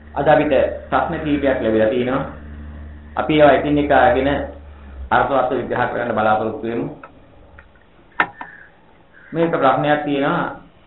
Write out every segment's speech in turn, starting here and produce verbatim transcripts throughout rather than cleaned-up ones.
අද අපිට ප්‍රශ්න කීපයක් ලැබිලා තිනවා. අපි ඒවා එකින් එක අරගෙන අර්ථවත් විග්‍රහ කරන්න බලාපොරොත්තු වෙමු. මේක ප්‍රශ්නයක් තියෙනවා.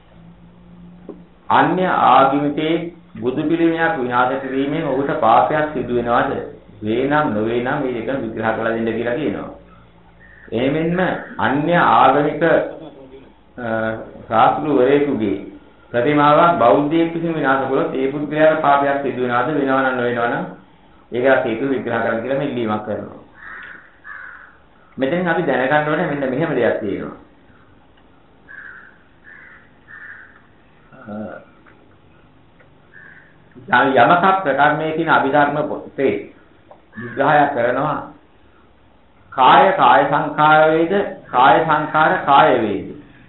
අන්‍ය ආගමිකේ බුදු පිළිමයක් විනාශ කිරීමෙන් ඔහුට පාපයක් සිදු වෙනවද? වේ නම් නොවේ නම් මේක විග්‍රහ කරලා දෙන්න කියලා කියනවා. එමෙන්ම අන්‍ය ආගමික ශාස්ත්‍රවරයෙකුගේ ප්‍රතිමාවක් බෞද්ධයෙක් විසින් විනාශ කළොත් ඒ පුද්ගලයාට පාපයක් සිදු වෙනවද? වෙනව නම් නොවෙනව නම් ඒකට හේතු විග්‍රහ කරන්න කියලා මෙල්ලීමක් කරනවා. මෙතෙන් අපි දැනගන්න ඕනේ මෙන්න මෙහෙම දෙයක් තියෙනවා. යමක ප්‍රකරණයේ තියෙන අභිධර්ම පොතේ විග්‍රහය කරනවා කාය කාය සංඛාර වේද කාය සංඛාර කාය වේද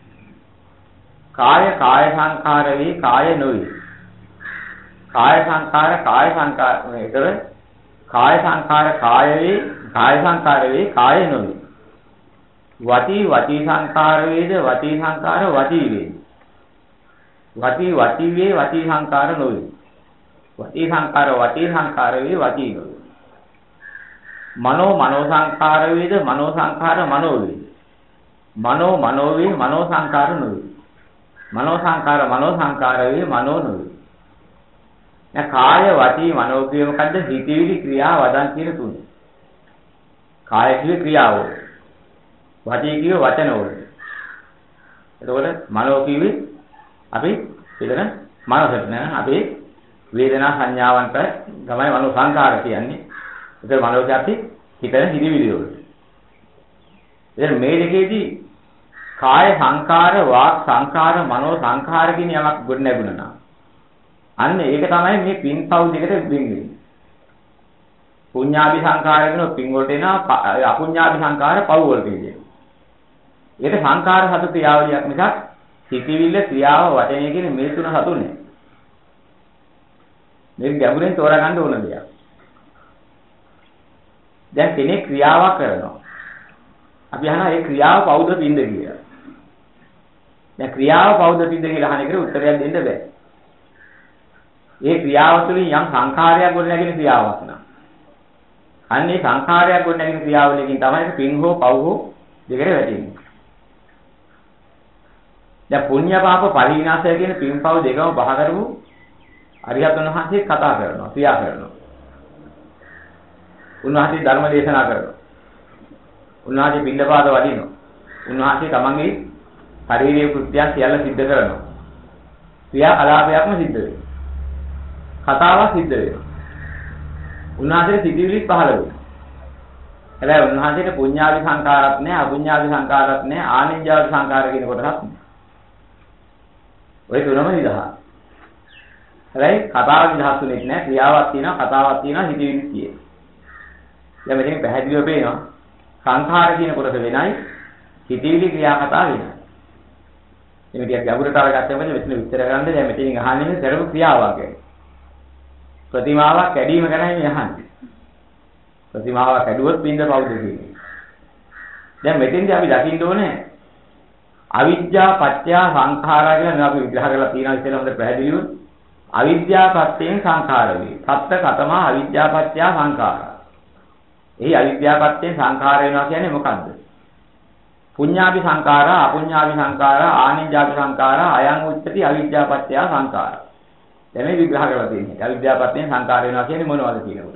කාය කාය සංඛාර වේ කාය නොවේ කාය සංඛාර කාය සංඛාර වේතර කාය සංඛාර කාය වේ කාය සංඛාර වේ කාය නොවේ වචී වචී සංඛාර වේද වචී සංඛාර වචී වේ වචී වචී වේ වචී සංඛාර නොවේ වචී සංඛාර වචී සංඛාර වේ වචී නොවේ මනෝ මනෝ සංඛාර වේද මනෝ සංඛාර මනෝ වේ මනෝ මනෝ වේ මනෝ සංඛාර නොවේ මනෝ සංඛාර මනෝ සංඛාර වේ මනෝ නොවේ දැන් කාය වචී මනෝ කියේ මොකද්ද? හිතවිලි ක්‍රියා වදන් කියන තුන. කාය කියේ ක්‍රියාව. වචී කියේ වචන වල. එතකොට මනෝ කියේ අපි පිළිගන්න මනසට නෑ අපි වේදනා සංඥාවන්ට තමයි මනෝ සංඛාර කියන්නේ. ඒක මනෝ කියන්නේ හිතන හිතවිලි වලට. එතන මේ දෙකේදී කාය සංඛාර වාක් සංඛාර මනෝ සංඛාර කියන යමක් ගොඩ නැගුණා නම් අන්න ඒක තමයි මේ පින්පව් දෙකට වෙන්නේ. පුඤ්ඤාභි සංඛාර කියන පින් වලට එනවා අපුඤ්ඤාභි සංඛාර පව් වලට එන්නේ. ඒක සංඛාර හතු ක්‍රියාවලියක් මිසක් සිතිවිල්ල ක්‍රියාව වචනය කියන මේ තුන හතු නෑ. මේක ගැඹුරෙන් තෝරා ගන්න ඕන දෙයක්. දැන් කෙනෙක් ක්‍රියාවක් කරනවා. අපි අහනවා ඒ ක්‍රියාව පවුද පින්ද කියලා. දැන් ක්‍රියාව පවුද පින්ද කියලා අහන එකට උත්තරයක් දෙන්න බෑ. ඒ ක්‍රියාව තුළින් යම් සංඛාරයක් ගොඩ නැගෙන ක්‍රියාවක් නා. අන්න ඒ සංඛාරයක් ගොඩ නැගෙන ක්‍රියාවලකින් තමයි පින් හෝ පව් හෝ දෙකට වැටෙන්නේ. දැන් පුණ්‍ය පාප පරිණාසය කියන පින් පව් දෙකම බහ කරමු. අරිහතුන් වහන්සේ කතා කරනවා, ක්‍රියා කරනවා. උන්වහන්සේ ධර්ම දේශනා කරනවා. උන්වහන්සේ පින්ඩපාත වඩිනවා. උන්වහන්සේ තමන්ගේ ශාරීරික කෘත්‍යයන් සියල්ල සිද්ධ කරනවා. ක්‍රියා කලාපයක්ම සිද්ධ වෙනවා. කතාවක් සිද්ධ වෙනවා. උන්වහන්සේට සිතිවිලිත් පහළ වෙනවා. හැබැයි උන්වහන්සේට පුඤ්ඤාවි සංකාරات නැහැ, අපුඤ්ඤාවි සංකාරات නැහැ, ආනිඤ්ඤාවි සංකාර කියන කොටසක් නැහැ. ඔය තුනම නිදහස්. හැබැයි කතාව නිදහස් වෙන්නේ නැහැ. ක්‍රියාවක් තියෙනවා, කතාවක් තියෙනවා, සිතිවිලිත් තියෙනවා. දැන් මෙතන පැහැදිලිව පේනවා සංඛාර කියන කොටස වෙනයි, සිතිවිලි ක්‍රියා කතා වෙනයි. මේ ටික ගැඹුරට අරගත්තම මෙතන විස්තර කරන්න දැන් මෙතනින් අහන්නේ කරපු ක්‍රියාවක් ගැන. ප්‍රතිමාවක් කැඩීම ගැනයි මේ අහන්නේ. ප්‍රතිමාවක් කැඩුවොත් බින්ද පවුද කියන්නේ. දැන් මෙතෙන්දී අපි දකින්න ඕනේ අවිද්‍යා පත්‍ය සංඛාරා කියලා අපි විග්‍රහ කරලා තියෙනවා ඉතින් හොඳ පැහැදිලිව. අවිද්‍යා පත්‍යෙන් සංඛාර වේ. සත්‍ය කතම අවිද්‍යා පත්‍ය සංඛාරා. එහි අවිද්‍යා පත්‍යෙන් සංඛාර වෙනවා කියන්නේ මොකද්ද? පුඤ්ඤාභි සංඛාරා, අපුඤ්ඤාභි සංඛාරා, ආනිඤ්ඤාභි සංඛාරා, අයං උච්චති අවිද්‍යා පත්‍ය සංඛාරා. දැන් මේ විග්‍රහ කරලා තියෙන්නේ. අවිද්‍යාවපත්යෙන් සංකාර වෙනවා කියන්නේ මොනවද කියනකොට.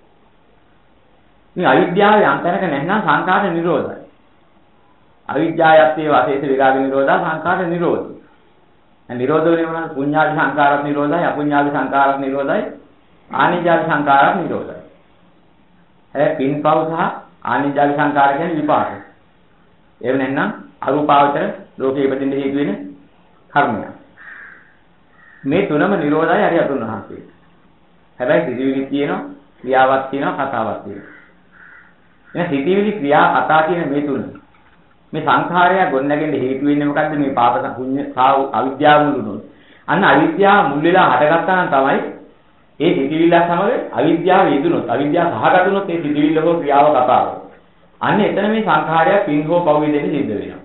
මේ අවිද්‍යාවේ අන්තරක නැත්නම් සංකාර නිරෝධයි. අවිද්‍යාවයත්තේ වාසේස විරාග නිරෝධා සංකාර නිරෝධයි. දැන් නිරෝධ වෙන්නේ මොනවද? පුඤ්ඤාවි සංකාරත් නිරෝධයි, අපුඤ්ඤාවි සංකාරත් නිරෝධයි, ආනිජාවි සංකාරත් නිරෝධයි. ඒ පින්පව් සහ ආනිජාවි සංකාර කියන්නේ විපාක. ඒව නැත්නම් අරූපාවචර ලෝකේ ඉපදින්න හේතු වෙන කර්මයක්. මේ තුනම නිරෝධයි හරියතුන් වහන්සේ. හැබැයි සිතිවිලි තියෙනවා, ක්‍රියාවක් තියෙනවා, කතාවක් තියෙනවා. එහෙනම් සිතිවිලි ක්‍රියා කතා කියන මේ තුන. මේ සංඛාරය ගොඩනැගෙන්න හේතු වෙන්නේ මොකද්ද? මේ පාප පුඤ්ඤ අවිද්‍යාව මුලුනොත්. අන්න අවිද්‍යාව මුල් වෙලා හටගත්තා නම් තමයි ඒ සිතිවිල්ල සමග අවිද්‍යාව යෙදුනොත්, අවිද්‍යාව සහගතුනොත් ඒ සිතිවිල්ල හෝ ක්‍රියාව කතාව. අන්න එතන මේ සංඛාරය පින් හෝ පව් වේදෙන්න සිද්ධ වෙනවා.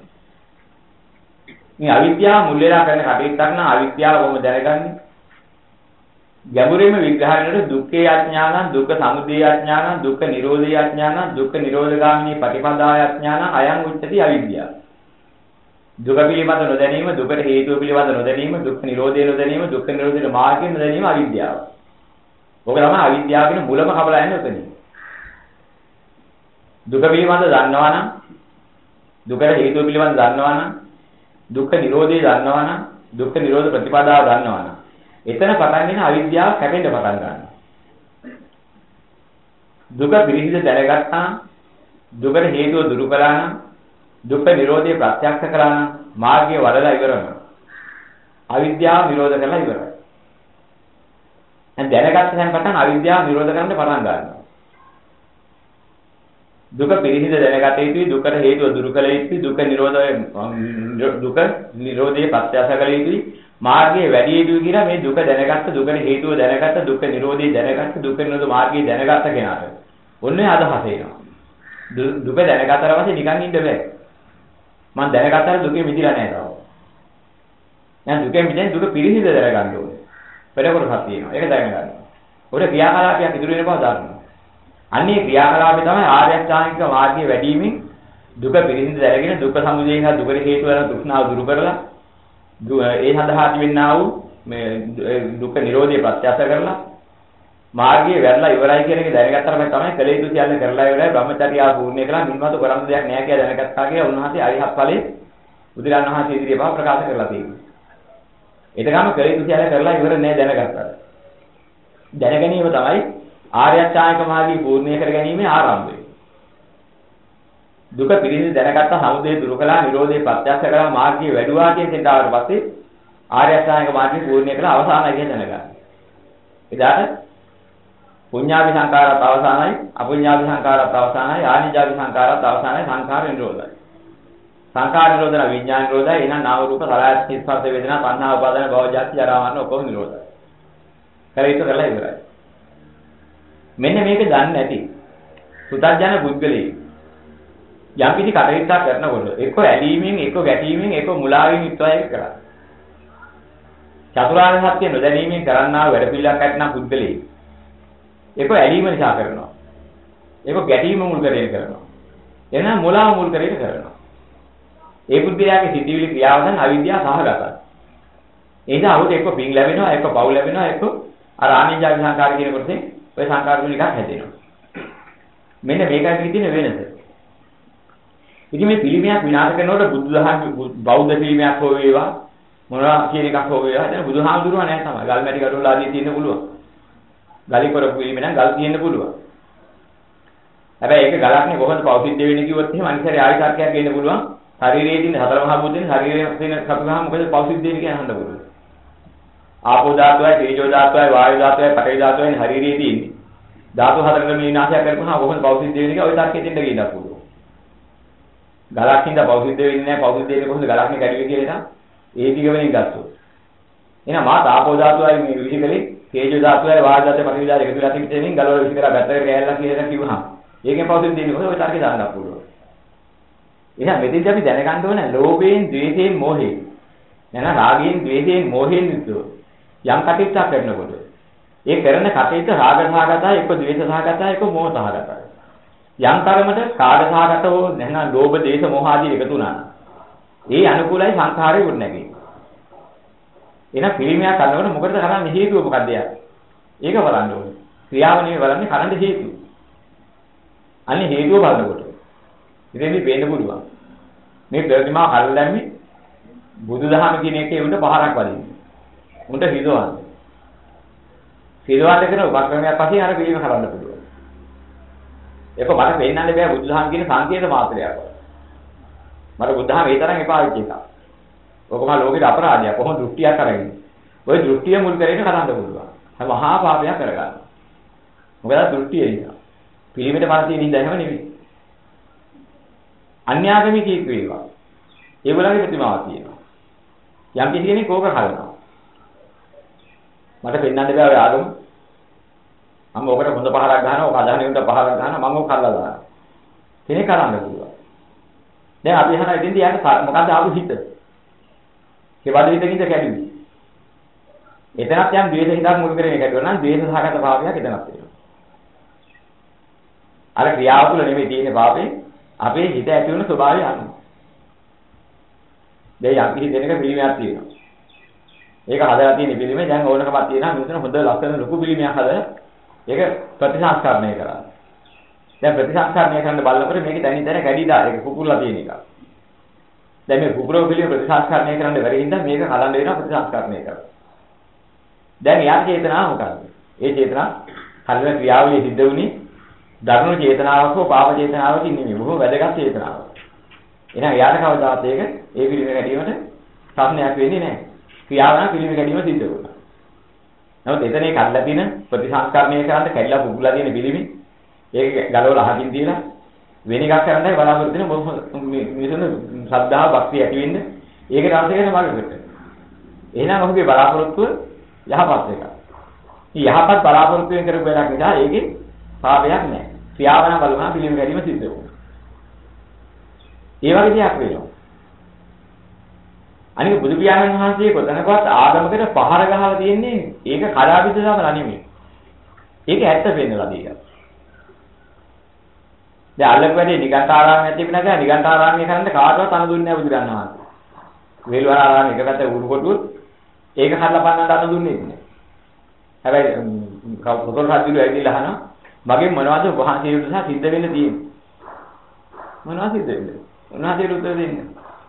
මේ අවිද්‍යාව මුල් වෙලා කරන කටයුත්තක් නම් අවිද්‍යාව කොහොමද දැනගන්නේ? ගැඹුරින්ම විග්‍රහ කරනකොට දුක්ඛේ අඥානං, දුක්ඛ සමුදය අඥානං, දුක්ඛ නිරෝධේ අඥානං, දුක්ඛ නිරෝධගාමිනී පටිපදාය අඥානං අයං උච්චති අවිද්‍යාව. දුක පිළිබඳ නොදැනීම, දුකට හේතුව පිළිබඳ නොදැනීම, දුක්ඛ නිරෝධය නොදැනීම, දුක්ඛ නිරෝධයේ මාර්ගය නොදැනීම අවිද්‍යාව. ඔක තමයි අවිද්‍යාවකින් මුලම කපලා යන්නේ උතනින්. දුක පිළිබඳ දන්නවා නම්, දුකට හේතුව පිළිබඳ දන්නවා නම්, දුක්ඛ නිරෝධය දන්නවා නම්, දුක්ඛ නිරෝධ ප්‍රතිපදාව දන්නවා නම්, එතන පටන් ගෙන අවිද්‍යාව කැපෙන්න පටන් ගන්නවා. දුක පිළිහිද දැනගත්තා නම්, දුකට හේතුව දුරු කළා නම්, දුක්ඛ නිරෝධය ප්‍රත්‍යක්ෂ කළා නම්, මාර්ගය වඩලා ඉවරම. අවිද්‍යාව නිරෝධ කරලා ඉවරයි. දැන් දැනගත්ත දැන් පටන් අවිද්‍යාව නිරෝධ කරන්න පටන් ගන්නවා. දුක පිළිහිද දැනගත යුතුයි, දුකට හේතුව දුරු කළ යුතුයි, දුක නිරෝධය දුක නිරෝධයේ ප්‍රත්‍යක්ෂ කළ යුතුයි, මාර්ගයේ වැඩි යුතුයි කියලා මේ දුක දැනගත්ත, දුකට හේතුව දැනගත්ත, දුක නිරෝධය දැනගත්ත, දුක නිරෝධ මාර්ගය දැනගත්ත කෙනාට ඔන්නේ අදහස එනවා. දුක දැනගතට පස්සේ නිකන් ඉන්න බෑ. මම දැනගත්තාට දුකේ මිදිලා නැහැ තාම. දැන් දුකෙන් මිදෙන්න දුක පිළිහිද දැනගන්න ඕනේ. පෙර කොටසක් තියෙනවා. ඒක දැනගන්න. ඔය ක්‍රියාකලාපයක් ඉදිරි වෙන බව දන්නවා. අන්නේ ක්‍රියාකලාපය තමයි ආර්ය අෂ්ටාංගික මාර්ගයේ වැඩිමින් දුක පිළිහිද දැනගෙන දුක සමුදය හා දුකට හේතු වෙන තෘෂ්ණාව දුරු කරලා ඒ සඳහා තිබෙනා වූ මේ දුක නිරෝධය ප්‍රත්‍යක්ෂ කරලා මාර්ගයේ වැඩලා ඉවරයි කියන එක දැනගත්තාම තමයි කල යුතු සියල්ල කරලා ඉවරයි බ්‍රහ්මචර්යාව පූර්ණ කරලා මින්මතු කරන්න දෙයක් නැහැ කියලා දැනගත්තා කියලා උන්වහන්සේ අරිහත් ඵලයේ බුදුරජාණන් වහන්සේ ඉදිරියේ බව ප්‍රකාශ කරලා තියෙනවා. එතකම කල යුතු සියල්ල කරලා ඉවර නැහැ දැනගත්තා. දැන ගැනීම තමයි ආර්ය අෂ්ටාංගික මාර්ගයේ පූර්ණය කර ගැනීම ආරම්භය. දුක පිළිසිඳ දැනගත්ත සමුදය දුරු කළා, නිරෝධය ප්‍රත්‍යක්ෂ කළා, මාර්ගයේ වැඩුවා කියන දෙයට ආවට පස්සේ ආර්ය අෂ්ටාංගික මාර්ගයේ පූර්ණය කළා අවසානයි කියන දැනගන්න. එදාට පුඤ්ඤාභි සංකාරات අවසానයි, අපුඤ්ඤාභි සංකාරات අවසానයි, ආනිජාභි සංකාරات අවසానයි, සංඛාර නිරෝධයි. සංඛාර නිරෝධන විඥාන නිරෝධයි. එහෙනම් නාම රූප සලආයත ස්පර්ශ වේදනා තණ්හා උපාදාන භව ජාති ජරා මරණ ඔක්කොම නිරෝධයි. කරේට කරලා ඉවරයි. මෙන්න මේක දන්නේ නැති සුතඥ පුද්ගලයෙක් යම් කිසි කටයුත්තක් කරනකොට එක්ක ඇලීමෙන්, එක්ක ගැටීමෙන්, එක්ක මුලාවෙන් යුක්තව ඒක කරා. චතුරාර්ය සත්‍ය නොදැනීමෙන් කරන්නා වැඩ පිළිලක් ඇතනම් පුද්ගලයෙක් ඒක ඇලීම නිසා කරනවා. ඒක ගැටීම මුල් කරගෙන කරනවා. එනවා මුලාව මුල් කරගෙන කරනවා. ඒ බුද්ධයාගේ සිටිවිලි ක්‍රියාවදන් අවිද්‍යාව සහගතයි. ඒ නිසා අවුත් එක්ක පිං ලැබෙනවා, එක්ක පව් ලැබෙනවා, එක්ක අර ආනිජා සංකාර කියන කොටසේ ඔය සංකාර වලින් එකක් හැදෙනවා. මෙන්න මේකයි තියෙන වෙනස. ඉතින් මේ පිළිමයක් විනාශ කරනකොට බුදුදහම බෞද්ධ පිළිමයක් හෝ වේවා මොනවා කියන එකක් හෝ වේවා දැන් බුදුහාමුදුරුවෝ නැහැ තමයි. ගල් මැටි ගඩොල් ආදී තියෙන්න පුළුවන්. ගලි කරපු පිළිම නම් ගල් තියෙන්න පුළුවන්. හැබැයි ඒක ගලක් නේ කොහොමද පෞසිද්ධ වෙන්නේ කිව්වොත් එහෙම අනිසරේ ආයි තර්කයක් ගේන්න පුළුවන්. ශරීරයේ තියෙන හතර මහා භූතෙන් ශරීරයේ තියෙන කපුගහම මොකද පෞසිද්ධ වෙන්නේ කියන අහන්න පුළුවන්. ආපෝ ධාතුවයි, තේජෝ ධාතුවයි, වායු ධාතුවයි, පඨවි ධාතුවයි ශරීරයේ තියෙන්නේ. ධාතු හතරකට මේ විනාශය කරපුවාම කොහොමද පෞසිද්ධ වෙන්නේ කියලා ওই තර්කෙ දෙන්න ගියන්න පුළුවන්. ගලක් හින්දා පෞසිද්ධ වෙන්නේ නැහැ, පෞසිද්ධ වෙන්නේ කොහොමද ගලක් නේ කැඩුවේ කියලා එතන ඒ දිග වෙනින් ගත්තොත්. එහෙනම් මා ආපෝ ධාතුවයි මේ විශේෂකලේ තේජෝ ධාතුවයි, වායු ධාතුවයි, පඨවි ධාතුවයි එකතු වෙලා තිබෙනින් ගලවල විශ් කරලා පැත්තකට ගෑල්ලා කියලා කිව්වහම ඒකෙන් පෞසිද්ධ වෙන්නේ කොහොමද ওই තර්කෙ දාන්න පුළුවන්. එහෙනම් මෙතෙන්දී අපි දැනගන්න ඕනේ ලෝභයෙන්, ද්වේෂයෙන්, මෝහයෙන් නැත්නම් රාගයෙන්, ද්වේෂයෙන්, මෝහයෙන් යුක්තව යම් කටයුත්තක් කරනකොට ඒ කරන කටයුත්ත රාග සහගතයි, එක්ක ද්වේෂ සහගතයි, එක්ක මෝහ සහගතයි. යම් තරමට රාග සහගතව නැත්නම් ලෝභ, ද්වේෂ, මෝහ ආදී එකතු වුණා. ඒ අනුකූලයි සංඛාරය වුණ නැගේ. එහෙනම් පිළිමයක් කරනකොට මොකටද කරන්නේ හේතුව මොකක්ද යා? ඒක බලන්න ඕනේ. ක්‍රියාව නෙවෙයි බලන්නේ කරන්න හේතුව. අන්නේ හේතුව බලනකොට ඉතින් මේ පේන්න පුළුවන්. මේ ප්‍රතිමා කල් දැම්මේ බුදුදහම කියන එකේ උන්ට පහරක් වදින්නේ. උන්ට හිතවන්නේ. හිතවන්න කරන උපක්‍රමයක් පස්සේ අර පිළිම කරන්න පුළුවන්. ඒක මට පෙන්නන්න බෑ බුදුදහම කියන සංකේත මාත්‍රයක්. මට බුදුදහම ඒ තරම් එපා වෙච්ච එකක්. ඔකම ලෝකෙට අපරාධයක්. කොහොම දෘෂ්ටියක් කරගෙන. ওই දෘෂ්ටිය මුල් කරගෙන කරන්න පුළුවන්. මහා පාපයක් කරගන්න. මොකද දෘෂ්ටිය නිසා. පිළිමෙට පස්සේ නින්ද එහෙම නෙවෙයි. අන්‍යාගමික කීක වේවා. ඒගොල්ලන්ගේ ප්‍රතිමාවක් තියෙනවා. යම් කිසි කෙනෙක් ඕක හදනවා. මට පෙන්වන්න බෑ ඔය ආගම. මම ඕකට හොඳ පහරක් ගන්නවා, ඕක අදහනේ උන්ට පහරක් ගන්නවා, මම ඕක කල්ලා දානවා. කෙනෙක් කරන්න පුළුවන්. දැන් අපි අහන ඉතින්දී යාට මොකද්ද ආපු හිත? කෙවද හිතකින්ද කැඩුවේ? එතනත් යම් ද්වේෂ හිතක් මුල් කරගෙන කැඩුවා නම් ද්වේෂ සහගත භාවයක් එතනත් වෙනවා. අර ක්‍රියාව තුළ නෙමෙයි තියෙන්නේ පාපේ අපේ හිත ඇති වෙන ස්වභාවය අනුව. දැන් යම් කිසි දෙයක පිළිමයක් තියෙනවා. ඒක හදලා තියෙන පිළිමේ දැන් ඕනකමක් තියෙනවා මිනිස්සුන් හොඳ ලස්සන ලොකු පිළිමයක් හදලා ඒක ප්‍රතිසංස්කරණය කරා. දැන් ප්‍රතිසංස්කරණය කරන්න බලනකොට මේක දැනින් දැන කැඩිලා ඒක කුකුල්ලා තියෙන එක. දැන් මේ කුකුලෝ පිළිම ප්‍රතිසංස්කරණය කරන්න බැරි හින්දා මේක හදන්න වෙනවා ප්‍රතිසංස්කරණය කරලා. දැන් යාට චේතනාව මොකක්ද? ඒ චේතනාව හරියට ක්‍රියාවලිය සිද්ධ වුණේ ධර්ම චේතනාවක හෝ පාප චේතනාවක නෙමෙයි. බොහෝ වැදගත් චේතනාවක්. එහෙනම් යාට කවදාවත් ඒක ඒ පිළිම කැඩීමට සම්නයක් වෙන්නේ නැහැ. ක්‍රියාව නම් පිළිම කැඩීම සිද්ධ වෙනවා. නමුත් එතන ඒ කල්ලා තියෙන ප්‍රතිසංස්කරණය කරන්න කැඩිලා පුපුලා තියෙන පිළිමි ඒක ගලවලා අහකින් තියලා වෙන එකක් කරන්නයි බලාපොරොත්තු වෙන මිනිසුන් ශ්‍රද්ධාව භක්තිය ඇති වෙන්න ඒකට අවශ්‍යකම මාර්ගකට. එහෙනම් ඔහුගේ බලාපොරොත්තුව යහපත් එකක්. මේ යහපත් බලාපොරොත්තු වෙන කරපු වැඩක් නිසා ඒකේ පාපයක් නැහැ. ක්‍රියාවන බලනවා පිළිම ගැනීම සිද්ධ වෙනවා. ඒ වගේ දෙයක් වෙනවා. අනික බුදු පියාණන් වහන්සේ කොතනකවත් ආගමකට පහර ගහලා තියෙන්නේ ඒක කඩාවිද දාලා නෙමෙයි. ඒක ඇත්ත පෙන්නලා දීලා. දැන් අල්ලපු වැඩේ නිගණ්ඨාරාමයේ තිබුණා කියලා නිගණ්ඨාරාමයේ කරන්න කාටවත් අන දුන්නේ නැහැ බුදුරණන් වහන්සේ. වේලවනාරාමයේ එක පැත්තේ උරු කොටුවොත් ඒක හදලා පන්නන්න අන දුන්නේ නැහැ. හැබැයි කොතොල් රජුලු ඇවිල්ලා අහනවා මගෙන් මොනවද වහන්සේ උදෙසා සිද්ධ වෙන්න තියෙන්නේ? මොනවද සිද්ධ වෙන්නේ? උන්වහන්සේ උත්තර දෙන්නේ.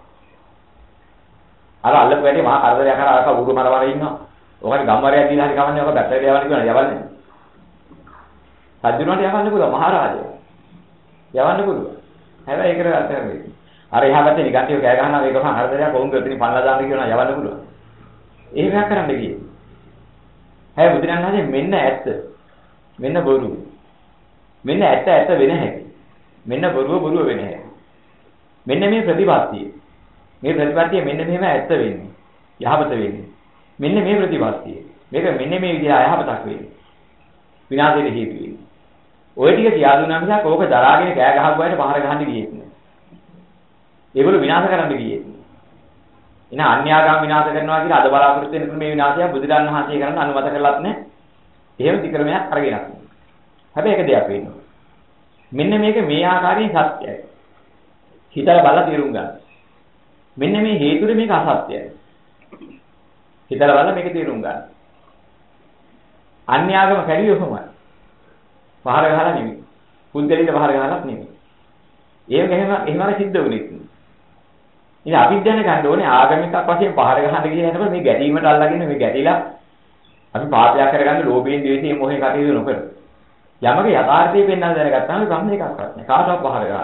අර අල්ලපු වැඩේ මහා කරදරයක් කරා අරක උරු මරවර ඉන්නවා. ඔකට ගම්වරයක් දීලා හරි කවන්නේ ඔක බැටරි යවන්න කියනවා යවන්නේ. රජුණන්ට යවන්න පුළුවන් මහරජා. යවන්න පුළුවන්. හැබැයි ඒකට අර්ථයක් වෙන්නේ. අර එහා පැත්තේ නිගන්ටිව කෑ ගහනවා මේක මහා කරදරයක් වුන් ගොතින් පන්නලා දාන්න කියනවා යවන්න පුළුවන්. එහෙමයක් කරන්න ගියේ. හැබැයි බුදුරණන්ගේ මෙන්න ඇත්ත. මෙන්න බොරුව. මෙන්න ඇත්ත ඇත්ත වෙන හැටි. මෙන්න බොරුව බොරුව වෙන හැටි. මෙන්න මේ ප්‍රතිපත්තිය. මේ ප්‍රතිපත්තිය මෙන්න මෙහෙම ඇත්ත වෙන්නේ. යහපත වෙන්නේ. මෙන්න මේ ප්‍රතිපත්තිය. මේක මෙන්න මේ විදිහ අයහපතක් වෙන්නේ. විනාශයට හේතු වෙන්නේ. ඔය ටික කියා දුන්නා මිසක් ඕක දරාගෙන කෑ ගහපුවාට පහර ගහන්න ගියෙත් නෑ. ඒගොල්ලෝ විනාශ කරන්න ගියෙත් නෑ. එන අන්‍යාගම් විනාශ කරනවා කියලා අද බලාපොරොත්තු වෙන මේ විනාශය බුදුරණන් වහන්සේ කරන්න අනුමත කරලත් නෑ. එහෙම වික්‍රමයක් අරගෙනත් නෑ. හැබැයි එක දෙයක් වෙනවා. මෙන්න මේක මේ ආකාරයෙන් සත්‍යයි. හිතලා බලලා තේරුම් ගන්න. මෙන්න මේ හේතුව මේක අසත්‍යයි. හිතලා බලලා මේක තේරුම් ගන්න. අන්‍යාගම කැඩියෝ කොහොමද? පහර ගහලා නෙමෙයි. පුද්ගලික පහර ගහලත් නෙමෙයි. ඒක එහෙම එහෙමම සිද්ධ වුණේ. ඉතින් අපි දැන ගන්න ඕනේ ආගමිකක් වශයෙන් පහර ගහන්න කියන යනකොට මේ ගැටීමට අල්ලගෙන මේ ගැටිලා අපි පාපයක් කරගන්න ලෝභයෙන් ද්වේෂයෙන් මොහේ කටයුතු නොකර. යමක යථාර්ථය පෙන්වන්න දැනගත්තාම ගන්න එකක්වත් නැහැ. කාටවත් පහර ගහලා.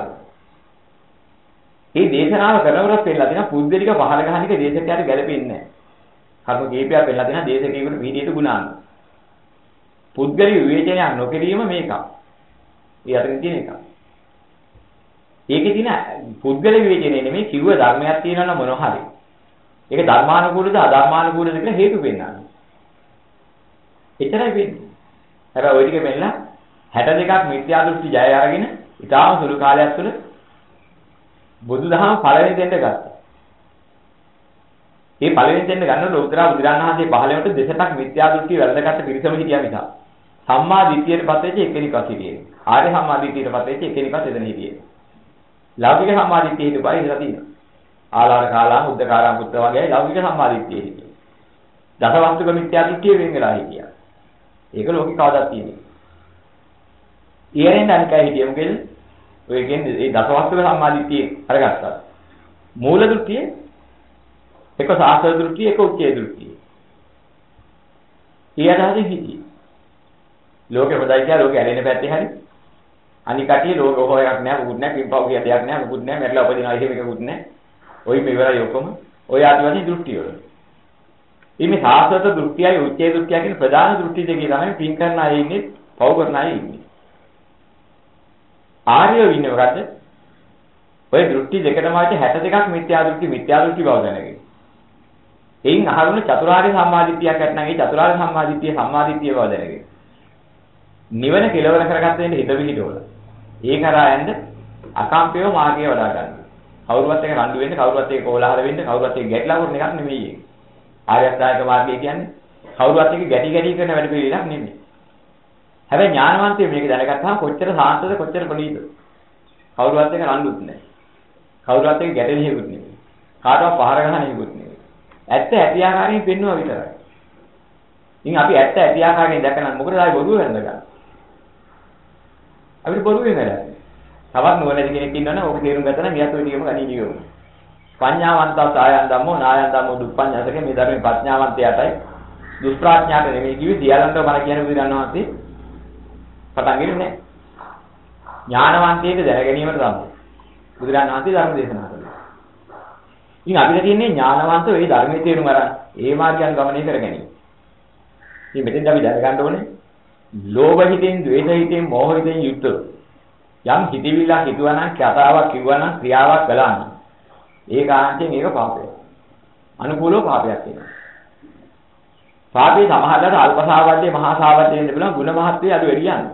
මේ දේශනාව කරනකොට පෙන්නලා තියෙන පුද්ගලික පහර ගහන එක දේශකයාට ගැලපෙන්නේ නැහැ. කර්ම කීපයක් පෙන්නලා තියෙන දේශකයෙකුට වීඩියට ගුණාංග. පුද්ගලික විවේචනයක් නොකිරීම මේක. ඒ අතරින් තියෙන එක. ඒකේ තියෙන පුද්ගලික විවේචනය නෙමෙයි කිව්ව ධර්මයක් තියෙනවා නම් මොනවා හරි. ඒක ධර්මානුකූලද අධර්මානුකූලද කියලා හේතු පෙන්නනවා. එතරම් වෙන්නේ. හැබැයි ওই ටික මෙන්න හැට දෙකක් මිත්‍යා දෘෂ්ටි ජය අරගෙන ඊටාම සුළු කාලයක් තුළ බුදුදහම පළවෙනි දෙන්න ගත්තා. මේ පළවෙනි දෙන්න ගන්නකොට උත්තරා බුදුරණවහන්සේ පහළවෙනිට දෙසටක් මිත්‍යා දෘෂ්ටි වැළඳගත්ත පිරිසම හිටියා නිසා. සම්මා දිට්ඨියටපත් වෙච්ච එක්කෙනෙක්වත් හිටියේ. ආර්ය සම්මා දිට්ඨියටපත් වෙච්ච එක්කෙනෙක්වත් එතන හිටියේ. ලෞකික සම්මා දිට්ඨිය හිටපයි ඉඳලා තියෙනවා. ආලාර කාලා උද්දකාරම් පුත්‍ර වගේ ලෞකික සම්මා දිට්ඨිය හිටියේ. දසවස්තුක මිත්‍යා දෘෂ්ටිය වෙන් වෙලා හිටියා. ඒක ලෝකේ කවදාවත් තියෙන්නේ. ඊයෙන් අනිකයි හිටියේ මොකද? ඔය කියන්නේ මේ දසවස්තුක සම්මා දිට්ඨිය අරගත්තා. මූල දෘෂ්ටිය එක සාස්ත්‍ර දෘෂ්ටිය එක උච්චේ දෘෂ්ටිය. ඊයදාදී හිටියේ. ලෝකේ හොදයි කියලා ලෝකේ ඇලෙන පැත්තේ හරි. අනික කටියේ ලෝක හොයයක් නෑ මොකුත් නෑ පින්පව් කිය දෙයක් නෑ මොකුත් නෑ මැරලා උපදිනවා එහෙම එකකුත් නෑ. ඔයි මෙවරයි ඔක්කොම ඔය ආදිවාසී දෘෂ්ටි වල. මේ සාස්ත්‍ර දෘෂ්ටියයි උච්චේ දෘෂ්ටිය කියන ප්‍රධාන දෘෂ්ටි දෙකේ තමයි පින් කරන අය ඉන්නේ පව් කරන අය ඉන්නේ. ආර්යව ඉන්නේ මොකද්ද? ඔය දෘෂ්ටි දෙකටම ඇති හැට දෙකක් මිත්‍යා දෘෂ්ටි මිත්‍යා දෘෂ්ටි බව දැනගෙන. එයින් අහරුණ චතුරාර්ය සම්මාදිට්ඨියක් නැත්නම් ඒ චතුරාර්ය සම්මාදිට්ඨිය සම්මාදිට්ඨිය බව දැනගෙන. නිවන කෙලවර කරගත්ත වෙන්නේ හිත පිහිටවල. ඒ කරා යන්න අකම්පේව මාර්ගය වඩා ගන්න. කවුරුවත් එක රණ්ඩු වෙන්න, කවුරුවත් එක කොලහල වෙන්න, කවුරුවත් එක ගැටලා කරන එකක් නෙමෙයි ඒක. ආර්ය අෂ්ටාංගික මාර්ගය කියන්නේ කවුරුත් එක්ක ගැටි ගැටි කරන වැඩ පිළිවෙලක් නෙමෙයි. හැබැයි ඥානවන්තයෙ මේක දැනගත්තාම කොච්චර සාන්තද කොච්චර ප්‍රණීතද. කවුරුත් එක්ක රණ්ඩුත් නැහැ. කවුරුත් එක්ක ගැටෙන හේකුත් නෙමෙයි. කාටවත් පහර ගන්න හේකුත් නෙමෙයි. ඇත්ත ඇති ආකාරයෙන් පෙන්වුවා විතරයි. ඉතින් අපි ඇත්ත ඇති ආකාරයෙන් දැකලා මොකටද ආයි බොරුව වෙනද ගන්න. අපිට බොරුව වෙනවා. තවත් නුවණැති කෙනෙක් ඉන්නවනේ ඕක තේරුම් ගත්තා නම් මෙයාත් ඔය ටිකම ගණී නියම. පඤ්ඤාවන්තව සායන් ධම්මෝ නායන් ධම්මෝ දුප්පඤ්ඤාසකේ මේ ධර්මයේ ප්‍රඥාවන්තයාටයි දුෂ්ප්‍රඥාට නෙමෙයි කිව්වේ සියල්ලන්ට බණ කියන බුදුරණන් වහන්සේ පටන් ගන්නේ නැහැ. ඥානවන්තයෙක් දැන ගැනීමට තමයි බුදුරණන් වහන්සේ ධර්ම දේශනා කළේ. ඉතින් අපිට තියෙන්නේ ඥානවන්තව මේ ධර්මයේ තේරුම අරන් ඒ මාර්ගයන් ගමනය කර ගැනීම. ඉතින් මෙතෙන්ද අපි දැනගන්න ඕනේ ලෝභ හිතෙන්, ද්වේෂ හිතෙන්, මෝහ හිතෙන් යුක්තව යම් හිතවිල්ලක් හිතුවා නම්, කතාවක් කිව්වා නම්, ක්‍රියාවක් කළා නම් ඒක ආන්තයෙන් ඒක පාපයක්. අනුකූලව පාපයක් වෙනවා. පාපේ සමහරකට අල්ප සාවද්දේ මහා සාවද්දේ වෙන්න පුළුවන් ගුණ මහත්කේ අඩු වැඩි යනවා.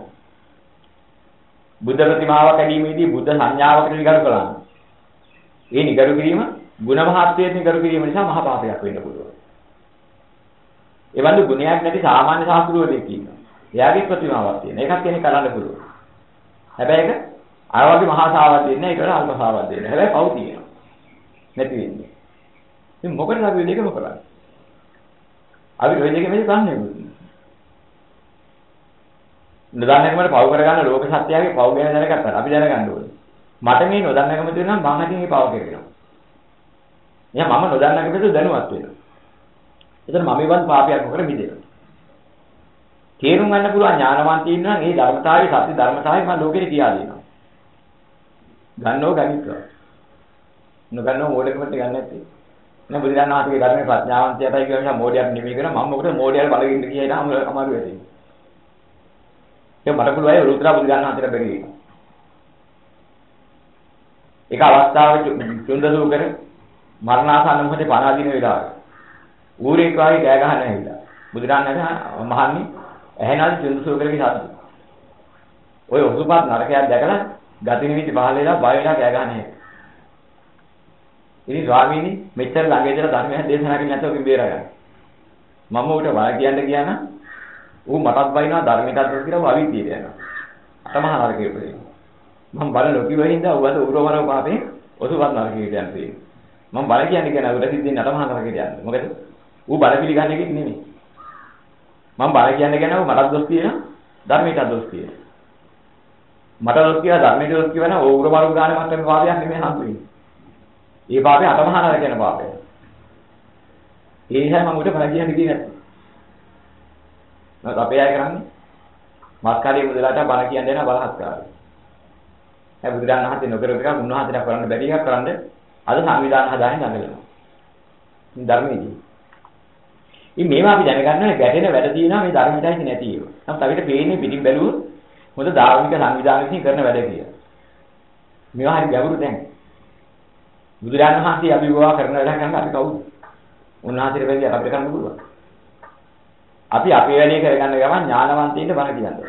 බුද්ධ ප්‍රතිමාවක් ඇදීමේදී බුද්ධ සංඥාවකට නිගරු කළා. ඒ නිගරු කිරීම ගුණ මහත්කයේ නිගරු කිරීම නිසා මහා පාපයක් වෙන්න පුළුවන්. ඒ වගේ ගුණයක් නැති සාමාන්‍ය සාස්ත්‍රුවෙක් ඉන්නවා. එයාගේ ප්‍රතිමාවක් තියෙන. ඒකත් කෙනෙක් කරන්න පුළුවන්. හැබැයි ඒක අර වගේ මහා සාවද්දේ නෑ. ඒකට අල්ප සාවද්දේ නෑ. හැබැයි පව් තියෙනවා. නැති වෙන්නේ. ඉතින් මොකටද අපි මේකම කරන්නේ? අපි ඔය දෙකෙන් මේක ගන්න ඕනේ. නොදන්නකමට පව කරගන්න ලෝක සත්‍යයේ පව ගැන දැනගත්තා. අපි දැනගන්න ඕනේ. මට මේ නොදන්නකම තියෙනවා මම හිතින් මේ පව කරගෙනවා. එයා මම නොදන්නකමට දැනුවත් වෙනවා. එතන මම ඉවන් පාපයක් කර මිදෙනවා. තේරුම් ගන්න පුළුවන් ඥානවන්තයින් නම් මේ ධර්මතාවයේ සත්‍ය ධර්මතාවයේ මම ලෝකෙට කියා දෙනවා. ගන්නව ගනිත්වා. නොගන්නව මොඩකමට ගන්න නැත්තේ. නේ බුදුරජාණන් වහන්සේගේ ධර්මයේ ප්‍රඥාවන්තයටයි කියන නිසා මොඩියක් නෙමෙයි කියන මම මොකද මොඩියල් බලගින්න කියයි නම් අමාරු වෙන්නේ. ඒ මට පුළුවන් ඒ රුද්‍රා බුදුරජාණන් වහන්සේට බැරි වෙනවා. ඒක අවස්ථාවක චුන්දසූකර මරණාසන්න මොහොතේ පණ අදින වෙලාව. ඌරේ කායි ගෑ ගහන්න ඇවිල්ලා. බුදුරජාණන් වහන්සේ මහන්නේ ඇහෙනාද චුන්දසූකරගේ සද්ද. ඔය ඔසුපත් නරකයක් දැකලා ගති නිමිති පහල වෙලා බය වෙලා ගෑ ගහන්න ඇවිල්ලා. ඉතින් ස්වාමීනි මෙච්චර ළඟ ඉඳලා ධර්මයක් දේශනා කරන්නේ නැතුව කිම් බේරගන්න. මම උට වල කියන්න ගියා නම් ඌ මටත් බයිනවා ධර්මිකත් දොස් කියලා ඌ අවිද්‍යියට යනවා. අතමහා නරකේ උපදින. මම බල ලොකි වෙහින්දා ඌ අද උරවරව පාපේ ඔසුපත් නරකයට යන්න තියෙන්නේ. මම බල කියන්නේ කියන උට සිද්ධින් අතමහා නරකයට යන්නේ. මොකද ඌ බල පිළිගන්නේ කෙනෙක් නෙමෙයි. මම බල කියන්නේ කියන ඌ මටත් දොස් කියනවා ධර්මිකත් දොස් කියනවා. මට දොස් කියලා ධර්මිකත් දොස් කියනවා ඌ උරවරව ගානේ මට පාපයක් නෙමෙයි හම්බෙන්නේ. ඒ පාපේ අතමහා නරක කියන පාපය. ඒ නිසා මම උට බල කියන්නේ කියේ නැත්තේ. අපේ අය කරන්නේ මස්කාරිය මුදලාට බණ කියන දෙනා බලහත්කාරයි. හැබැයි බුදුරණන් වහන්සේ නොකරපු එක උන්වහන්සේට කරන්න බැරි එකක් කරන්න අද සංවිධාන හදාගෙන දඟලනවා. මේ ධර්මයේදී. ඉතින් මේවා අපි දැනගන්න ඕනේ ගැටෙන වැඩ තියෙනවා මේ ධර්මයටයි නැති ඒවා. නමුත් අපිට පේන්නේ පිටින් බැලුවොත් මොකද ධාර්මික සංවිධානයකින් කරන වැඩ කියලා. මේවා හරි ගැඹුරු දැන්. බුදුරණන් වහන්සේ අපි විවාහ කරන වැඩ කරන්න අපි කවුද? උන්වහන්සේට බැරි අපිට කරන්න පුළුවන්. අපි අපේ වැඩේ කරගන්න ගමන් ඥානවන්තයින්ට බණ කියන්නේ.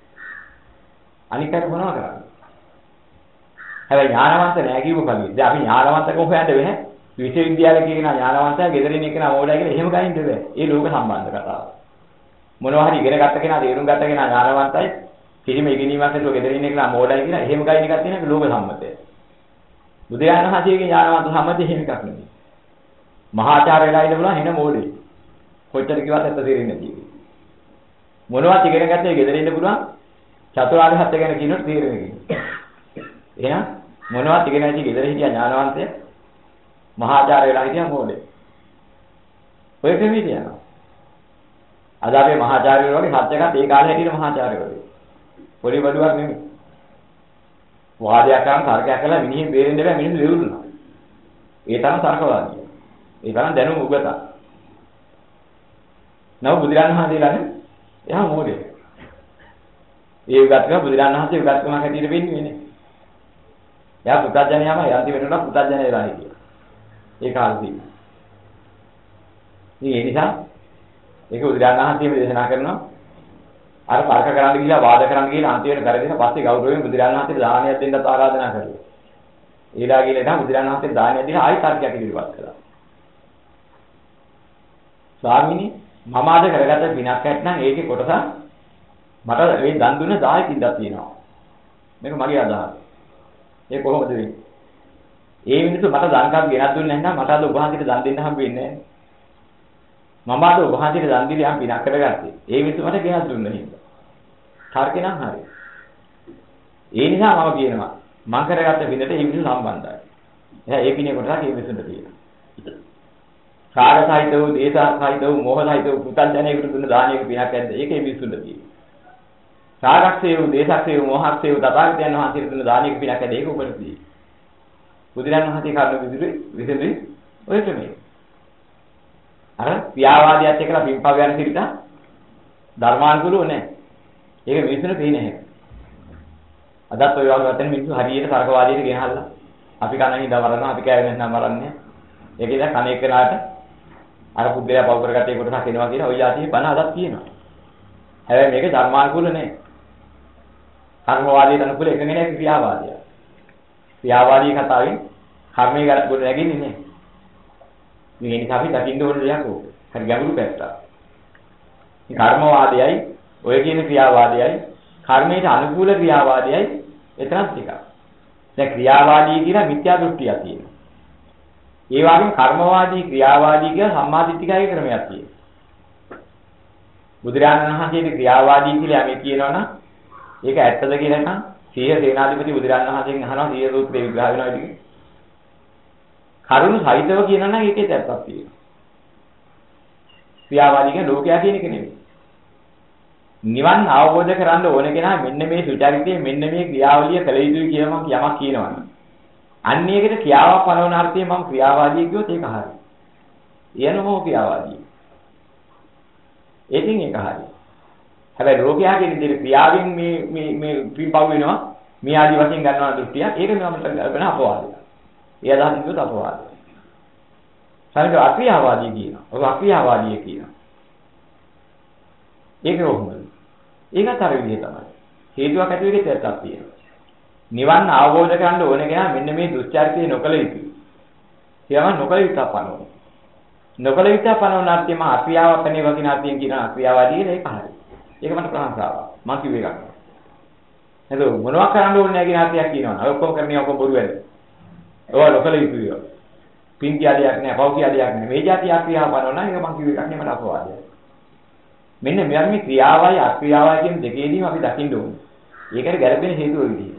අනිකට මොනව කරන්නේ? හැබැයි ඥානවන්ත නෑ කියව කලින්. දැන් අපි ඥානවන්තකම හොයන්න වෙන්නේ. විශ්වවිද්‍යාලයේ කියන ඥානවන්තයා ගෙදරින් එක්කන ඕඩයි කියලා එහෙම ගහින්න බෑ. ඒ ලෝක සම්බන්ධ කතාව. මොනවා හරි ඉගෙන ගත්ත කෙනා තේරුම් ගත්ත කෙනා ඥානවන්තයි. කිසිම ඉගෙනීමක් නැතුව ගෙදරින් එක්කන ඕඩයි කියලා එහෙම ගහින එකක් තියෙනවා ලෝක සම්මතය. බුදුරජාණන් වහන්සේගේ ඥානවන්ත සම්මතය එහෙම එකක් නෙමෙයි. මහාචාර්ය වෙලා ඉන්න බුණා එන මොඩේ. කොච්චර කිව්වත් ඇත්ත තේරෙන්නේ නැති එක. මොනවත් ඉගෙන ගත්තේ ගෙදර ඉන්න පුළුවන් චතුරාර්ය සත්‍ය ගැන කියනොත් තේරෙන්නේ. එහෙනම් මොනවත් ඉගෙන නැති ගෙදර හිටියා ඥානවන්තය මහාචාර්ය වෙලා හිටියා මොඩේ. ඔය කෙනෙක් යනවා. අද අපේ මහාචාර්යවරු වගේ සත්‍යකත් ඒ කාලේ හිටිය මහාචාර්යවරු. පොඩි බඩුවක් නෙමෙයි. වාදයක් කරන් තර්කයක් කළා මිනිහෙන් බේරෙන්න බෑ මිනිස්සු දෙවුරුනා. ඒ තරම් තර්කවාදී. ඒ තරම් දැනුම උගතා. නව බුදුරණන් වහන්සේලානේ එහා මොඩේ. ඒ උගත්කම බුදුරණන් වහන්සේ උගත්කමක් හැටියට වෙන්නේ නේ. එයා පුතඥයම යන්ති වෙනකොට පුතඥය වෙලා හිටියා. ඒ කාලෙදී. ඉතින් ඒ නිසා ඒක බුදුරණන් වහන්සේම දේශනා කරනවා. අර තර්ක කරන්න ගිහිලා වාද කරන්න ගිහිලා අන්තිමට කරගෙන පස්සේ ගෞරවයෙන් බුදුරණන් වහන්සේට දානයක් දෙන්නත් ආරාධනා කළා. ඒලා ගිහලා ඉතින් බුදුරණන් වහන්සේ දානයක් දීලා ආයි තර්කයක් ඉදිරිපත් කළා. ස්වාමීනි මම අද කරගත්ත පිනක් නැත්නම් ඒකේ කොටස මට මේ දන් දුන්න දහයකින් දක් තියෙනවා. මේක මගේ අදහස. ඒ කොහොමද වෙන්නේ? ඒ මිනිස්සු මට දන්කම් ගෙනත් දුන්නේ නැත්නම් මට අද ඔබ වහන්සේට දන් දෙන්න හම්බ වෙන්නේ නැහැ. මම අද ඔබ වහන්සේට දන් දීලා යම් පිනක් කරගත්තේ. ඒ මිනිස්සු මට ගෙනත් දුන්න හින්දා. තර්කේ නම් හරි. ඒ නිසා මම කියනවා මම කරගත්ත පිනට ඒ මිනිස්සු සම්බන්ධයි. එහෙනම් ඒ පිනේ කොටසක් ඒ මිනිස්සුන්ට තියෙනවා. කාර්ය සහිතව, දේශ සහිතව, මොහ සහිතව පුතඥයෙකුට දුන්න දානයක පිනක් ඇද්ද? ඒක ඒ මිනිස්සුන්ට තියෙනවා. කාර්යක්ෂේව, දේශක්ෂේව, මොහක්ෂේව තථාගතයන් වහන්සේට දුන්න දානයක පිනක් ඇද්ද? ඒක ඔබට තියෙනවා. බුදුරජාණන් වහන්සේ කරුණු විදුලි විසඳි ඔය ක්‍රමයේ. අර ක්‍රියාවාදියත් එක්කලා පින්පව යන සිරිත ධර්මානුකූලව නැහැ. ඒක මිනිස්සුන්ට පේන්නේ නැහැ. අදත් ඔය වගේ වතන මිනිස්සු හරියට තරකවාදීට ගෙනහල්ලා අපි කන හිඳ වරනවා අපි කෑවෙ නැත්නම් වරන්නේ. ඒක ඉතින් කණ එක්කනට අර පුද්දලා පව කරගත්තේ කොටසක් එනවා කියන ওই જાතියේ බණ අදත් කියනවා. හැබැයි මේක ධර්මානුකූල නැහැ. කර්මවාදීට අනුකූල එක නෙමෙයි ක්‍රියාවාදිය. ක්‍රියාවාදී කතාවෙන් කර්මයේ ගොඩ නැගෙන්නේ නැහැ. මේ නිසා අපි දකින්න ඕන දෙයක් ඕක. හරි ගැඹුරු පැත්තක්. මේ කර්මවාදයයි ඔය කියන ක්‍රියාවාදයයි කර්මයට අනුකූල ක්‍රියාවාදයයි එතරම් ටිකක්. දැන් ක්‍රියාවාදී කියලා මිත්‍යා දෘෂ්ටියක් තියෙනවා. ඒ වගේම කර්මවාදී ක්‍රියාවාදී කියලා සම්මාදිට්ඨිකයි ක්‍රමයක් තියෙනවා. බුදුරජාණන් වහන්සේගේ ක්‍රියාවාදී කියලා යමෙක් කියනවනම් ඒක ඇත්තද කියලා නම් සීහ සේනාධිපති බුදුරජාණන් වහන්සේගෙන් අහනවා සීහ සූත්‍රයේ විග්‍රහ වෙනවා ඉතින්. කරුණු සහිතව කියනනම් ඒකේ ඇත්තක් තියෙනවා. ක්‍රියාවාදී කියන ලෝකයා කියන එක නෙමෙයි. නිවන් අවබෝධ කරගන්න ඕන කෙනා මෙන්න මේ සුචරිතයේ මෙන්න මේ ක්‍රියාවලිය කළ යුතුයි කියලා මම යමක් කියනවනේ. අන්න ඒකට ක්‍රියාවක් පනවන අර්ථයේ මම ක්‍රියාවාදී කිව්වොත් ඒක හරියි. එයනම ක්‍රියාවාදී. ඒකින් ඒක හරියි. හැබැයි ලෝකයා කියන දේ ක්‍රියාවෙන් මේ මේ මේ පිපව් වෙනවා මේ ආදි වශයෙන් ගන්නවා දෘෂ්ටිය. ඒක නමට වෙන අපවාදයක්. ඒ අදහසින් කිව්වොත් අපවාදයක්. සමහරවිට අක්‍රියාවාදී කියනවා. ඔය අක්‍රියාවාදී කියනවා. ඒක කොහොමද? ඒකත් අර විදිහ තමයි. හේතුවක් ඇති වෙකේ තත්ත්වයක් තියෙනවා. නිවන් අවබෝධ කරගන්න ඕන කෙනා මෙන්න මේ දුස්චරිතය නොකළ යුතුයි. කියනවා නොකළ යුතු පනවන. නොකළ යුතු පනවන අර්ථයම අක්‍රියාවක් වෙනේ වගේ අර්ථයෙන් කියන අක්‍රියාවාදී කියලා ඒක හරියි. ඒක මට ප්‍රශංසාවක්. මම කිව්ව එකක්. නේද? මොනවා කරන්න ඕනේ කියන අර්ථයක් කියනවා. අය ඔක්කොම කරන්නේ ඔක්කොම බොරු වැඩ. ඒවා නොකළ යුතුයි. පින් කියලායක් නෑ, පව් කියලායක් නෑ. මේ જાති අක්‍රියාව පනවන එක මම කිව්ව එකක් නේ මට අපවාදයක්. මෙන්න මේ ක්‍රියාවයි අක්‍රියාවයි කියන දෙකේදීම අපි දකින්න ඕනේ. ඒකට ගැළපෙන හේතුව විදිහට.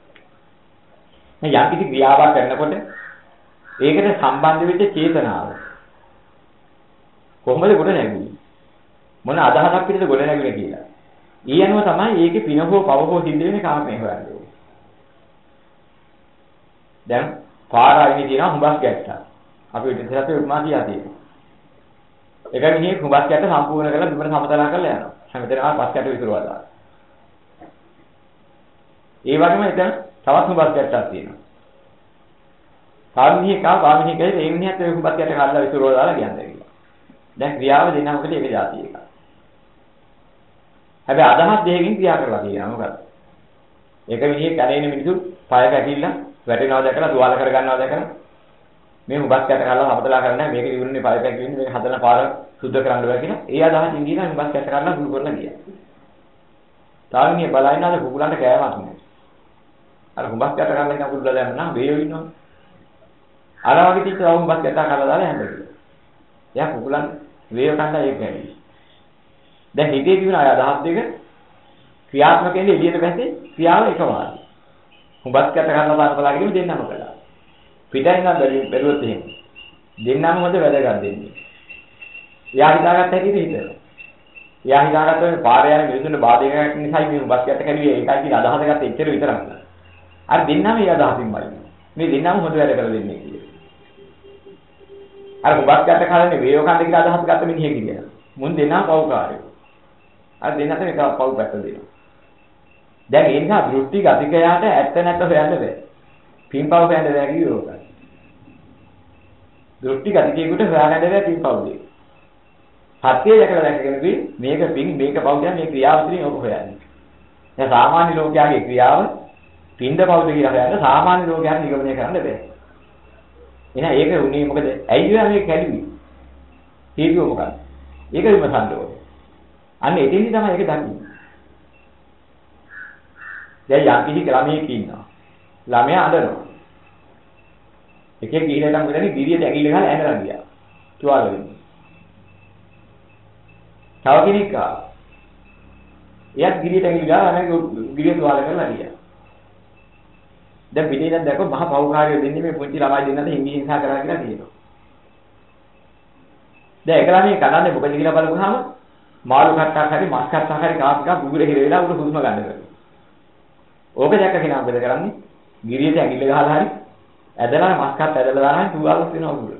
මේ යම් කිසි ක්‍රියාවක් කරනකොට ඒකට සම්බන්ධ වෙච්ච චේතනාව කොහොමද ගොඩ නැගුණේ? මොන අදහසක් පිටද ගොඩ නැගුණේ කියලා. ඊ අනුව තමයි ඒකේ පින හෝ පව හෝ සිද්ධ වෙන්නේ කාමයේ හොයන්නේ. දැන් පාරායිනේ තියෙනවා හුඹක් ගැට්ටා. අපි ඉතින් උපමා කියා තියෙනවා. එක මිනිහෙක් හුඹක් ගැට සම්පූර්ණ කරලා බිමට සමතලා කරලා යනවා. හැමතැනම පස් ගැට විසිරුවා දානවා. ඒ වගේම එතන තවත් හුඹක් ගැටක් තියෙනවා. කාමිනිය කා කාමිනිය කියන්නේ ඒ මිනිහත් ඒ හුඹක් ගැට කල්ලා විසිරුවා දාලා කියන්නේ කියලා. දැන් ක්‍රියාව දෙනවකට ඒක જાති එකක්. හැබැයි අදහස් දෙකකින් ක්‍රියා කරලා තියෙනවා මොකද? එක මිනිහෙක් කැලේන මිනිසු පය කැටිලා වැටෙනවා දැකලා තුවාල කර ගන්නවා දැකලා මේ හුඹක් ගැට කල්ලා සමතලා කරන්නේ මේක ඉවරුනේ පය පැකිලින්නේ මේක හදන පාර සුද්ධ කරන්න බෑ කියලා ඒ අදහසින් ගිහින් හුඹක් ගැට කල්ලා සුළු කරලා ගියා. තාමිනිය බලයිනාද කුකුලන්ට කෑමක් නෑ. අර හුඹක් ගැට කල්ලා ඉන්න කුකුල්ලා දැම්ම නම් වේයෝ ඉන්නවා. අර වගේ ටික හුඹක් ගැට කල්ලා දාලා හැන්දෙන්න. එයා කුකුලන් වේයෝ කණ්ඩා ඒක ඇවි. දැන් හිතේ තිබුණ අය අදහස් දෙක ක්‍රියාත්මක වෙන්නේ එළියට බැස්සේ ක්‍රියාව එකවාදී. හුඹක් ගැට කල්ලා දාලා කියලා දෙන්නම කළා. පිටින් නම් බැලුවොත් එහෙම. දෙන්නම හොඳ වැදගත් දෙන්නේ. එයා හිතාගත්ත හැටියට හිතනවා. එයා හිතාගත්ත මේ පාරේ යන මිනිස්සුන්ට බාධායක් නිසායි මේ බස් ගැට කරුවේ ඒකයි කියලා අදහස ගත්ත එච්චර විතරක් නෑ. අර දෙන්නම මේ අදහසින් බලනවා. මේ දෙන්නම හොඳ වැඩ කරලා දෙන්නේ කියලා. අර බස් ගැට කාලේ වේයෝ කන්ද කියලා අදහස් ගත්ත මිනිහෙක් කියලා. මුන් දෙන්නම පව්කාරයෝ. අර දෙන්නට මේක පව් පැත්ත දෙනවා. දැන් ඒ නිසා දෘෂ්ටි ගතිකයාට ඇත්ත නැත්ත හොයන්න බෑ. පින්පව් හොයන්න බෑ කිව්වෝ. දෘෂ්ටි ගතිකයෙකුට හොයාගන්න බෑ පින්පව් දෙක. සත්‍යය දැකලා දැකගෙනදී මේක පින් මේක පව් කියන මේ ක්‍රියාව තුළින් ඔබ හොයන්නේ. දැන් සාමාන්‍ය ලෝකයාගේ ක්‍රියාව පින්ද පව්ද කියලා හොයන්න සාමාන්‍ය ලෝකයාට නිගමනය කරන්න බෑ. එහෙනම් ඒක උනේ මොකද? ඇයි මේ කැළුවේ? හේතුව මොකක්ද? ඒක විමසන්න ඕනේ. අන්න එතෙන්දි තමයි ඒක දකින්නේ. දැන් යම් කිසි ළමයෙක් ඉන්නවා. ළමයා අඬනවා. එකෙක් ගිහින් මුදනේ ගිරියට ඇඟිල්ල ගහලා ඇනලා ගියා. තුවාල වෙන්නේ. තව කෙනෙක් ආවා. එයාත් ගිරියට ඇඟිලි ගහලා අනේ ගිරිය තුවාල කරලා ගියා. දැන් පිටේ ඉඳන් දැක්කොත් මහා පෞකාරිය දෙන්නේ මේ පුංචි ළමයි දෙන්නට හිංගි හිංසා කරා කියලා කියනවා. දැන් එක ළමයි කනන්නේ මොකද කියලා බලපුවාම මාළු කට්ටක් හරි මස් කට්ටක් හරි කාපිකා බුගුර හිර වෙලා උඩ හුස්ම ගන්න කරනවා. ඕක දැක්ක කෙනා මොකද කරන්නේ? ගිරියට ඇඟිල්ල ගහලා හරි ඇදලා මස් කට්ට ඇදලා දානවා තුවාලක් වෙනවා උඩ.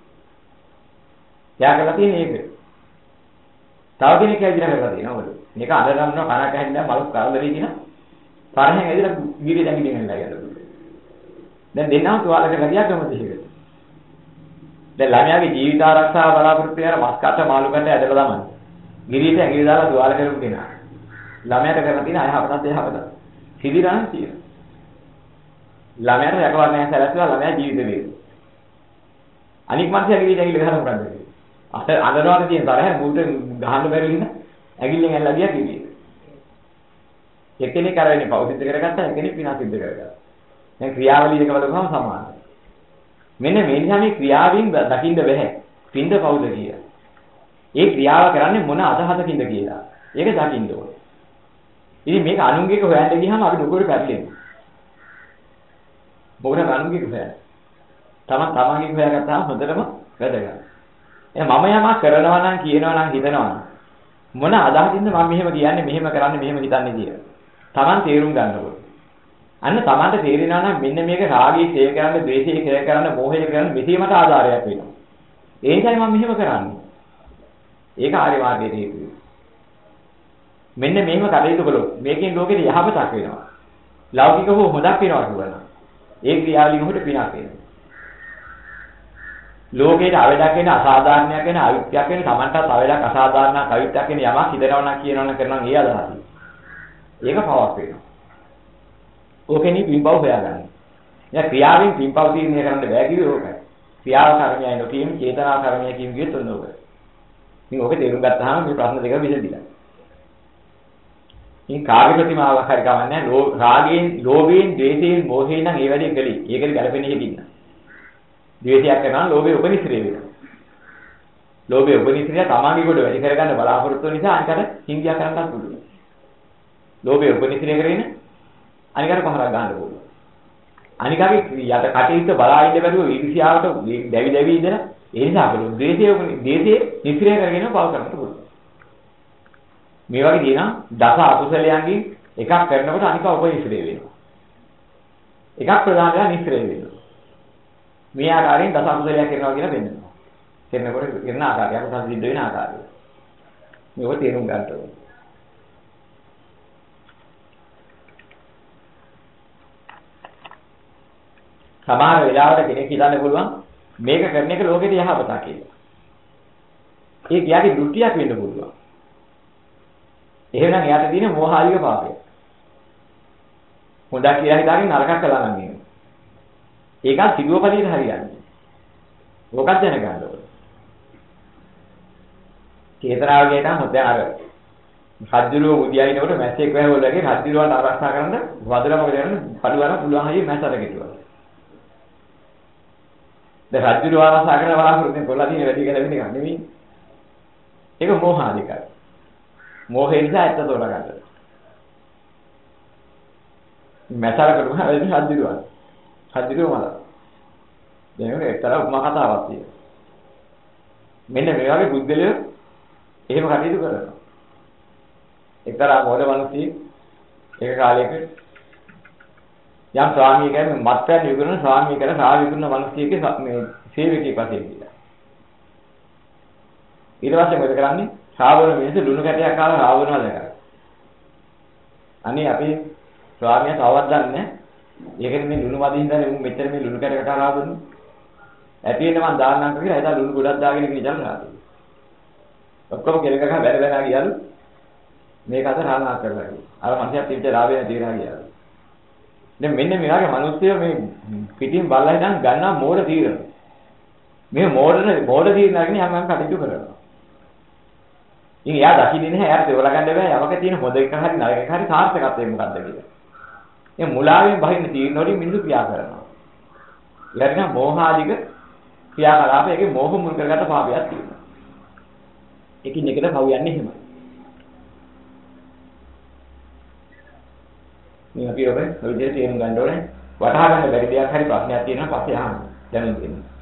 එයා කරලා තියෙන්නේ ඒක. තව කෙනෙක් ඇවිදලා කරලා තියෙනවා මොකද? මේක අඳගන්නවා කනක් ඇහිලා මලු කරදරේ කියන තරහෙන් ඇවිදලා ගිරියට ඇඟිල්ල ගහලා යනවා. දැන් දෙන්නාම තුවාල කරලා ගියා කොහොමද ඒක? දැන් ළමයාගේ ජීවිත ආරක්ෂාව බලාපොරොත්තු වෙන මස් කට්ට මාළු කට්ට ඇදලා දාමන්නේ. ගිරියට ඇඟිලි දාලා තුවාල කරපු කෙනා. ළමයාට කරලා තියෙන අයහපතත් එහපතත්. සිදිරාන් කියන. ළමයාට රැකවරණය සැලසුවා ළමයා ජීවිත වේද. අනික් මනුස්සයා ගිරියට ඇඟිලි ගහලා මොකද වෙන්නේ? අත අඳනවාට තියෙන තරහ මුට ගහන්න බැරි වෙන ඇඟිල්ලෙන් ඇල්ලලා ගියා කිව්වේ. එක්කෙනෙක් කරවෙන්නේ පව සිද්ධ කරගත්තා එක්කෙනෙක් විනාශ සිද්ධ කරගත්තා. දැන් ක්‍රියාවලිය එක බලපුවම සමානයි. මෙන්න මේ නිසා මේ ක්‍රියාවෙන් දකින්න බෑ. පින්ද පවුද කියලා. ඒ ක්‍රියාව කරන්නේ මොන අදහසකින්ද කියලා. ඒක දකින්න ඕනේ. ඉතින් මේක අනුංගික හොයන්න ගියාම අපි දුකෝට පැටලෙනවා. මොකද අනුංගික හොයන්නේ? තමන් තමන්ගේ හොයාගත්තාම හොඳටම වැදගත්. එහෙනම් මම යමක් කරනවා නම් කියනවා නම් හිතනවා නම් මොන අදහසින්ද මම මෙහෙම කියන්නේ මෙහෙම කරන්නේ මෙහෙම හිතන්නේ කියලා. තමන් තේරුම් ගන්න ඕනේ. අන්න තමන්ට තේරෙනවා නම් මෙන්න මේක රාගයේ ක්ෂය කරන්න, ද්වේෂයේ ක්ෂය කරන්න, මෝහයේ කරන්න මෙතීමට ආධාරයක් වෙනවා. ඒ නිසායි මම මෙහෙම කරන්නේ. ඒක ආර්ය මාර්ගයේ හේතුව. මෙන්න මේව කටයුතු කළොත් මේකෙන් ලෝකෙට යහපතක් වෙනවා. ලෞකික හෝ හොදක් වෙනවා කියනවා. ඒ ක්‍රියාවලිය මොහොත පිනක් වෙනවා. ලෝකේට අවඩක් වෙන අසාධාරණයක් වෙන අවිත්‍යක් වෙන Tamanටත් අවඩක් අසාධාරණක් අවිත්‍යක් වෙන යමක් හිතනවා නම් කියනවා නම් කරනවා නම් ඒ අදහසයි. ඒක පවක් වෙනවා. ඕකෙනි පින්පව් හොයාගන්න. දැන් ක්‍රියාවෙන් පින්පව් තීරණය කරන්න බෑ කිව්වේ ඕකයි. ක්‍රියාව කර්මයයි නොකියම චේතනා කර්මයයි කියමු කිව්වෙත් ඔන්න ඕක. ඉතින් ඕක තේරුම් ගත්තාම මේ ප්‍රශ්න දෙක විසඳිලා. ඉතින් කාර්ය ප්‍රතිමාවක් හරි කවන්නේ නැහැ. රාගයෙන්, ලෝභයෙන්, ද්වේෂයෙන්, මෝහයෙන් නම් ඒ වැඩේ කළේ. ඒකට ගැලපෙන්නේ හිටින්න. ද්වේෂයක් කරනවා ලෝභය උපනිශ්‍රේ වෙනවා. ලෝභය උපනිශ්‍රේ තමාගේ කොට වැඩි කරගන්න බලාපොරොත්තු වෙන නිසා අනිකට හිංගියක් කරන්නත් පුළුවන්. ලෝභය උපනිශ්‍රේ කරගෙන අනිකට පහරක් ගන්න පුළුවන්. අනිකාගේ යට කටයුත්ත බලා ඉන්න බැරුව ඊර්ෂ්‍යාවට දැවි දැවි ඉඳලා ඒ නිසා බලු ද්වේෂය ද්වේෂයේ නිස්ක්‍රිය කරගෙන පව කරන්න පුළුවන්. මේ වගේ දිනා දස අකුසලයන්ගෙන් එකක් කරනකොට අනික උපනිශ්‍රේ වෙනවා. එකක් ප්‍රධානලා නිස්ක්‍රිය වෙනවා. මේ ආකාරයෙන් දස අකුසලයක් කරනවා කියලා වෙන්නවා. කරනකොට කරන ආකාරය අකුසල සිද්ධ වෙන ආකාරය. මේක තේරුම් ගන්න ඕනේ. සමහර වෙලාවට කෙනෙක් හිතන්න පුළුවන් මේක කරන එක ලෝකෙට යහපතක් කියලා. ඒ කියාගේ දෘෂ්ටියක් වෙන්න පුළුවන්. එහෙනම් එයාට තියෙන මෝහාලික පාපය. හොඳක් කියලා හිතාගෙන නරකක් කළා නම් නේ. ඒක සිදුවපදින හරියන්නේ. ඕකත් දැනගන්න ඕනේ. චේතනාව කියනනම් හොඳ අර හද්දුරුව මුදියාිනකොට මැස්සෙක් වැහුවල වගේ හද්දුරුවට ආරක්ෂා කරන්න වදලා මොකද කරන්නේ? පළුවරන පුළුවන් හරිය මැස්සට කෙටුවා. දැන් හද්දුරුව ආරක්ෂා කරන බලාපොරොත්තු වෙන කොල්ලා දින වැඩි කියලා වෙන එක නෙමෙයි. ඒක මෝහාලිකයි. මෝහේ නිසා ඇත්ත තෝරගන්න. මැස්සට කරුවා වෙන හද්දුරුව. හද්දුරුව මල. දැන් ඒක එක්තරා උපමා කතාවක් තියෙනවා. මෙන්න මේ වගේ බුද්ධලිය එහෙම කටයුතු කරනවා. එක්තරා මොඩ මිනිස්සෙක් ඒක කාලයක යම් ස්වාමී කෙනෙක් මත්පැන් විකුණන ස්වාමී කෙනෙක් සාහ විකුණන මිනිස්සෙක්ගේ මේ සේවකයෙක් වශයෙන් ගියා. ඊට පස්සේ මොකද කරන්නේ? ශ්‍රාවණ මිනිස්සු ලුණු කැටයක් කාලා රාවණා දැකලා. අනේ අපි ස්වාමියා තවත් දන්නේ ඒකනේ මේ ලුණු වදින්න ඉඳන් උන් මෙච්චර මේ ලුණු කැට කතා රාවණු. ඇති වෙන මං දාන්නම් කියලා එදා ලුණු ගොඩක් දාගෙන ඉන්න ඉඳන් රාවණු. ඔක්කොම කෙලක ගහ බැල බැල ගියලු මේක අත රාණා කරලා ගියා. අර මනුස්සයා තිබ්බ රාවේන తీරා ගියා. දැන් මෙන්න මේ වගේ මිනිස්සු මේ පිටින් බල්ලා ඉඳන් ගන්නවා මෝඩ తీරන. මේ මෝඩන මෝඩ తీරන අරගෙන යම් යම් කටයුතු කරනවා. ඉතින් එයා දකින්නේ නැහැ. එයාට තේරුම් ගන්න බෑ යමක තියෙන හොඳ එක හරි නරක එක හරි සාර්ථකත්වය මොකක්ද කියලා. ඒ මුලාවෙන් බහින්න තීරණ වලින් මිනිස්සු ක්‍රියා කරනවා. ඊළඟට නම් මෝහාදික ක්‍රියාකලාප ඒකේ මෝහ මුල් කරගත්ත පාපයක් තියෙනවා. එකින් එකට පව යන්නේ එහෙමයි. මේ අපි ඔබ ඔය විදිහට තේරුම් ගන්න ඕනේ. වටහා ගන්න බැරි දෙයක් හරි ප්‍රශ්නයක් තියෙනවා පස්සේ අහන්න. දැනුම් දෙන්න.